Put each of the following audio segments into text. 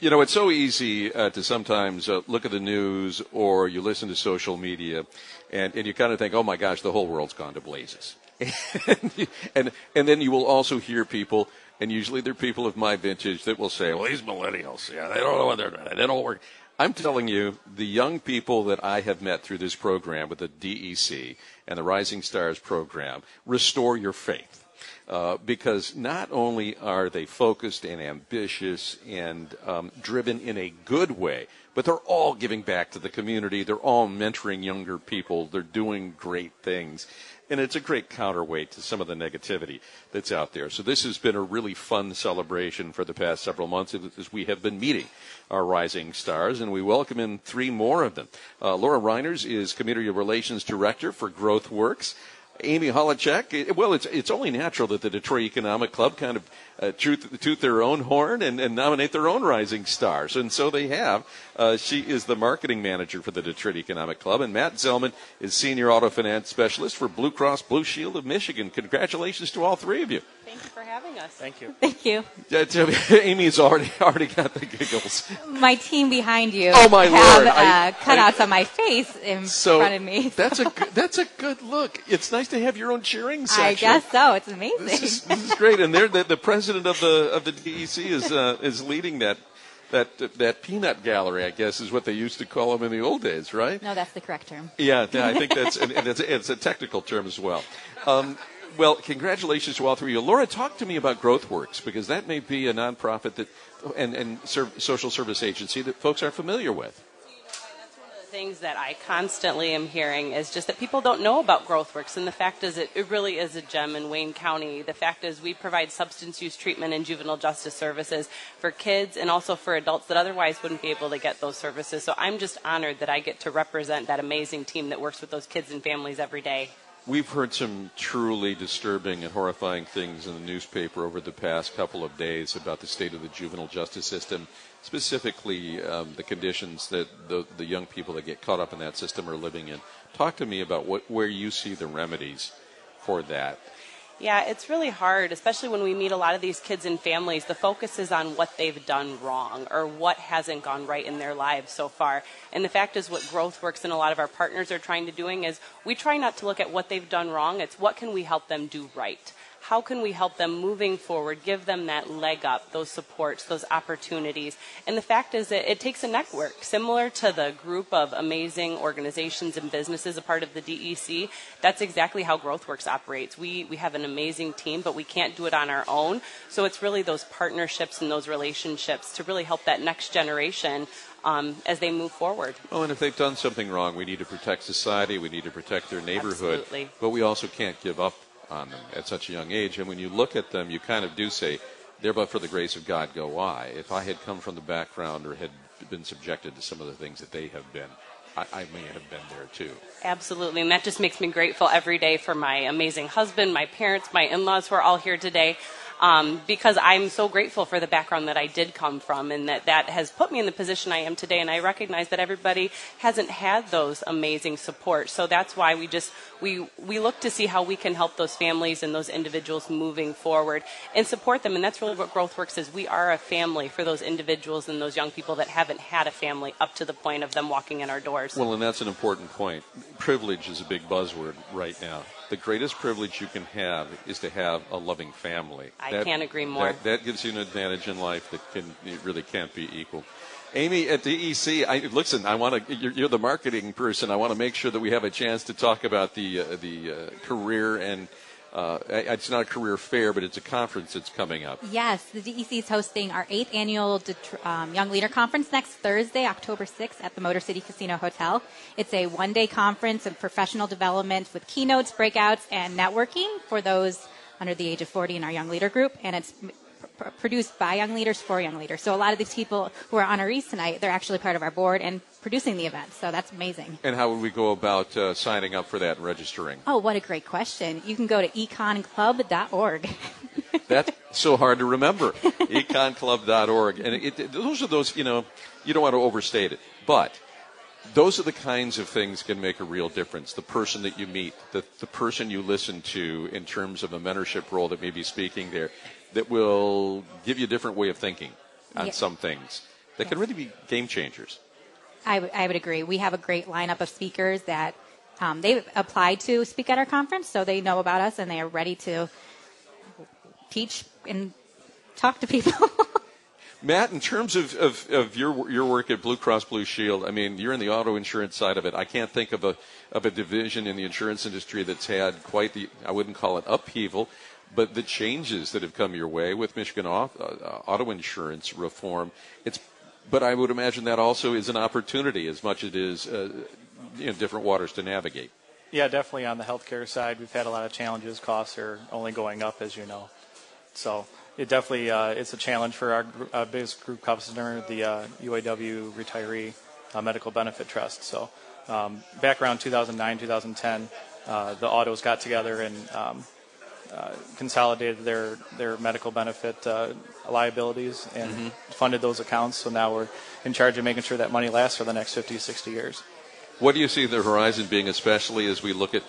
You know, it's so easy to sometimes look at the news or you listen to social media and you kind of think, oh, my gosh, the whole world's gone to blazes. and then you will also hear people, and usually they're people of my vintage, that will say, well, these millennials, yeah, they don't know what they're doing. They don't work. I'm telling you, the young people that I have met through this program with the DEC and the Rising Stars program restore your faith. Because not only are they focused and ambitious and driven in a good way, but they're all giving back to the community. They're all mentoring younger people. They're doing great things. And it's a great counterweight to some of the negativity that's out there. So this has been a really fun celebration for the past several months as we have been meeting our Rising Stars, and we welcome in 3 more of them. Laura Reiners is Community Relations Director for GrowthWorks. Amy Holacek, well, it's only natural that the Detroit Economic Club kind of toot their own horn and nominate their own rising stars, and so they have. She is the marketing manager for the Detroit Economic Club, and Matt Zellman is Senior Auto Finance Specialist for Blue Cross Blue Shield of Michigan. Congratulations to all 3 of you. Thank you for having us. Thank you. Thank you. Amy's already got the giggles. My team behind you Oh, my Lord. have cutouts on my face in front of me. That's a good look. It's nice to have your own cheering section. I guess so. It's amazing. This is great. And the president of the DEC is leading that peanut gallery, I guess, is what they used to call them in the old days, right? No, that's the correct term. Yeah, I think that's and it's a technical term as well. Well, congratulations to all 3 of you. Laura, talk to me about GrowthWorks, because that may be a nonprofit that and social service agency that folks aren't familiar with. Things that I constantly am hearing is just that people don't know about GrowthWorks, and the fact is it really is a gem in Wayne County. The fact is we provide substance use treatment and juvenile justice services for kids and also for adults that otherwise wouldn't be able to get those services. So I'm just honored that I get to represent that amazing team that works with those kids and families every day. We've heard some truly disturbing and horrifying things in the newspaper over the past couple of days about the state of the juvenile justice system, specifically the conditions that the young people that get caught up in that system are living in. Talk to me about where you see the remedies for that. Yeah, it's really hard, especially when we meet a lot of these kids and families. The focus is on what they've done wrong or what hasn't gone right in their lives so far. And the fact is what GrowthWorks and a lot of our partners are trying to doing is we try not to look at what they've done wrong. It's what can we help them do right. How can we help them moving forward, give them that leg up, those supports, those opportunities? And the fact is that it takes a network. Similar to the group of amazing organizations and businesses a part of the DEC, that's exactly how GrowthWorks operates. We have an amazing team, but we can't do it on our own. So it's really those partnerships and those relationships to really help that next generation as they move forward. Oh, and if they've done something wrong, we need to protect society, we need to protect their neighborhood. Absolutely. But we also can't give up on them at such a young age. And when you look at them, you kind of do say, there but for the grace of God go I. If I had come from the background or had been subjected to some of the things that they have been, I may have been there too. Absolutely, and that just makes me grateful every day for my amazing husband, my parents, my in-laws who are all here today. Because I'm so grateful for the background that I did come from and that has put me in the position I am today. And I recognize that everybody hasn't had those amazing support. So that's why we look to see how we can help those families and those individuals moving forward and support them. And that's really what GrowthWorks is. We are a family for those individuals and those young people that haven't had a family up to the point of them walking in our doors. Well, and that's an important point. Privilege is a big buzzword right now. The greatest privilege you can have is to have a loving family. I can't agree more. That gives you an advantage in life that it really can't be equaled. Amy, at DEC, listen, you're the marketing person. I want to make sure that we have a chance to talk about the career and it's not a career fair, but it's a conference that's coming up. Yes, the DEC is hosting our 8th annual Young Leader Conference next Thursday, October 6th at the Motor City Casino Hotel. It's a one-day conference of professional development with keynotes, breakouts, and networking for those under the age of 40 in our Young Leader group, and it's produced by young leaders for young leaders. So a lot of these people who are honorees tonight, they're actually part of our board and producing the event. So that's amazing. And how would we go about signing up for that and registering? Oh, what a great question. You can go to econclub.org. That's so hard to remember. econclub.org. And those are those, you don't want to overstate it. But those are the kinds of things that can make a real difference. The person that you meet, the person you listen to in terms of a mentorship role that may be speaking there, that will give you a different way of thinking on some things. that can really be game changers. I would agree. We have a great lineup of speakers that they've applied to speak at our conference, so they know about us and they are ready to teach and talk to people. Matt, in terms of your work at Blue Cross Blue Shield, I mean, you're in the auto insurance side of it. I can't think of a division in the insurance industry that's had quite the, I wouldn't call it upheaval, but the changes that have come your way with Michigan auto insurance reform. But I would imagine that also is an opportunity as much as it is different waters to navigate. Yeah, definitely on the healthcare side, we've had a lot of challenges. Costs are only going up, as you know. So it definitely it's a challenge for our biggest group customer, the UAW Retiree Medical Benefit Trust. So back around 2009, 2010, the autos got together and consolidated their medical benefit liabilities and funded those accounts. So now we're in charge of making sure that money lasts for the next 50, 60 years. What do you see the horizon being, especially as we look at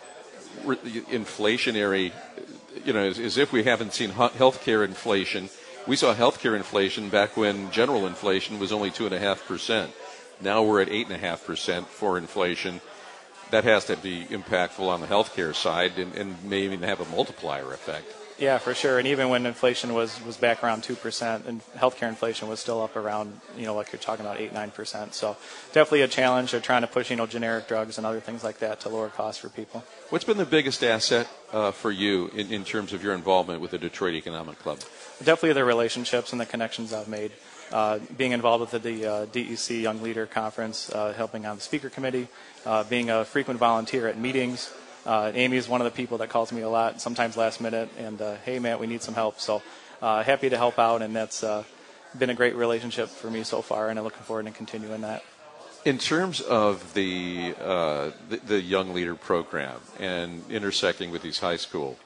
inflationary, as if we haven't seen healthcare inflation? We saw healthcare inflation back when general inflation was only 2.5%. Now we're at 8.5% for inflation. That has to be impactful on the healthcare side and may even have a multiplier effect. Yeah, for sure. And even when inflation was back around 2%, and healthcare inflation was still up around, like you're talking about 8-9%. So definitely a challenge. They're trying to push, generic drugs and other things like that to lower costs for people. What's been the biggest asset for you in terms of your involvement with the Detroit Economic Club? Definitely the relationships and the connections I've made. Being involved with the DEC Young Leader Conference, helping on the speaker committee, being a frequent volunteer at meetings. Amy is one of the people that calls me a lot, sometimes last minute, and, hey, Matt, we need some help. So happy to help out, and that's been a great relationship for me so far, and I'm looking forward to continuing that. In terms of the Young Leader program and intersecting with these high school,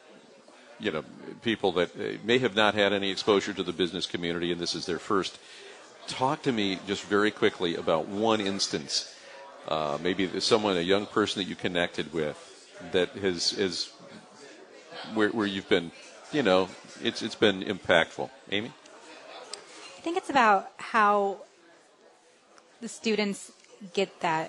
people that may have not had any exposure to the business community, and this is their first, talk to me just very quickly about one instance, maybe a young person that you connected with, that has where you've been, it's been impactful. Amy? I think it's about how the students get that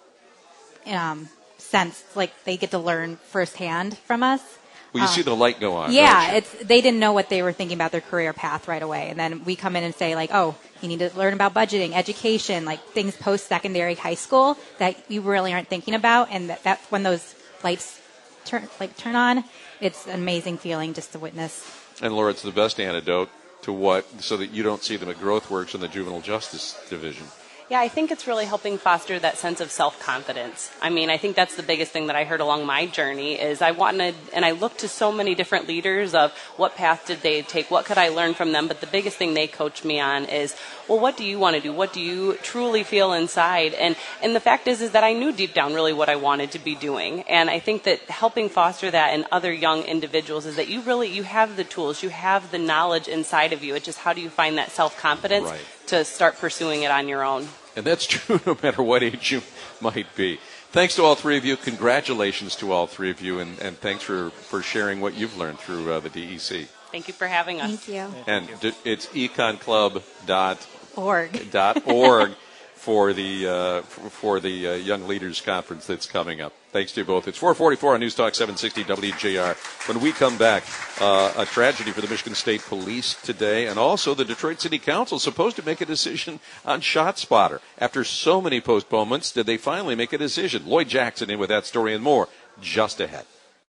sense, like they get to learn firsthand from us. Well, you see the light go on. Yeah, they didn't know what they were thinking about their career path right away. And then we come in and say, like, oh, you need to learn about budgeting, education, like things post-secondary high school that you really aren't thinking about. And that's when those lights turn on. It's an amazing feeling just to witness. And Laura, it's the best antidote to so that you don't see them at GrowthWorks in the Juvenile Justice Division. Yeah, I think it's really helping foster that sense of self-confidence. I mean, I think that's the biggest thing that I heard along my journey is I wanted, and I looked to so many different leaders of what path did they take, what could I learn from them, but the biggest thing they coached me on is, well, what do you want to do? What do you truly feel inside? And the fact is that I knew deep down really what I wanted to be doing. And I think that helping foster that in other young individuals is that you have the tools, you have the knowledge inside of you. It's just how do you find that self-confidence to start pursuing it on your own? And that's true no matter what age you might be. Thanks to all three of you. Congratulations to all three of you. And thanks for sharing what you've learned through the DEC. Thank you for having us. Thank you. And it's econclub.org for the Young Leaders Conference that's coming up. Thanks to you both. It's 4:44 on News Talk 760 WJR. When we come back, a tragedy for the Michigan State Police today, and also the Detroit City Council supposed to make a decision on ShotSpotter. After so many postponements, did they finally make a decision? Lloyd Jackson in with that story and more just ahead.